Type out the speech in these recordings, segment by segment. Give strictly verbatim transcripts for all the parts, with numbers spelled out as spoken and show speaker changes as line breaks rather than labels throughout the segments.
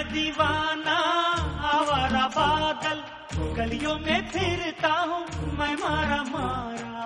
दीवाना आवारा बादल, गलियों में फिरता हूँ मैं मारा मारा।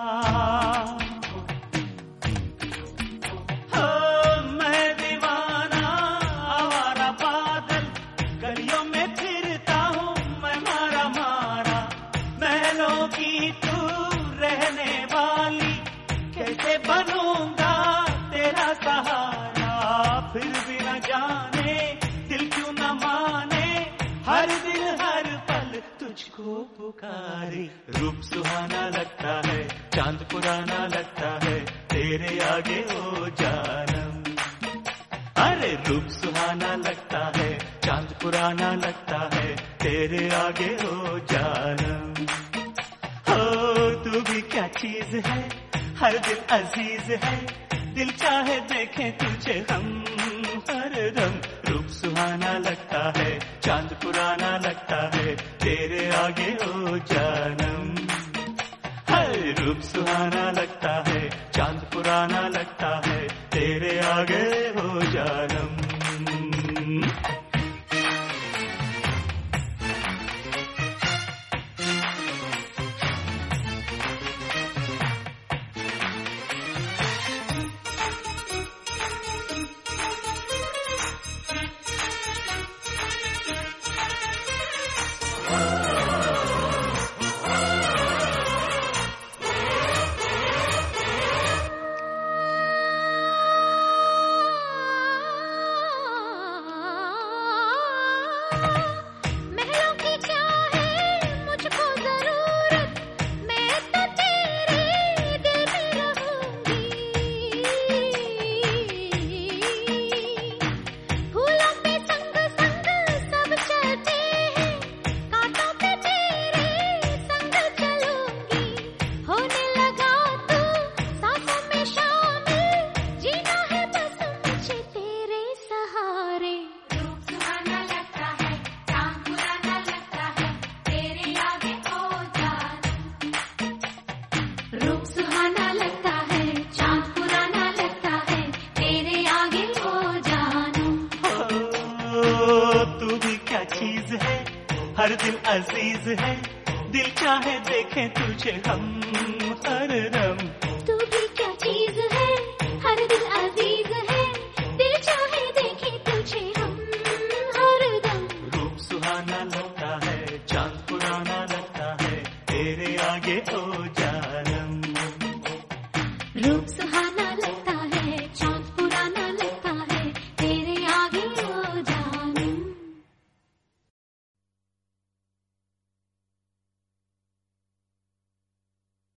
हो मैं दीवाना आवारा बादल, गलियों में फिरता हूँ मैं मारा मारा। महलों की तू रहने वाली, कैसे बनूंगा तेरा सहारा। फिर भी न जाने दिल क्यों न माने, हर दिन हर पल तुझको पुकारे। रूप सुहाना लगता है, चांद पुराना लगता है, तेरे आगे हो जानम। अरे रूप सुहाना लगता है, चांद पुराना लगता है, तेरे आगे हो जानम। हो तू भी क्या चीज है, हर दिल अजीज है, दिल चाहे देखें तुझे हम हरदम। रूप सुहाना लगता है, चांद पुराना लगता है, तेरे आगे हो जानम। हर रूप सुहाना लगता है, चांद पुराना लगता है, तेरे आगे हो जानम। हर दिल अजीज है, दिल चाहे देखें तुझे हम हरदम।
तू भी क्या चीज है, हर दिल अजीज है, दिल चाहे देखें तुझे हम हरदम।
रूप सुहाना लगता है, चांद पुराना लगता है, तेरे आगे हो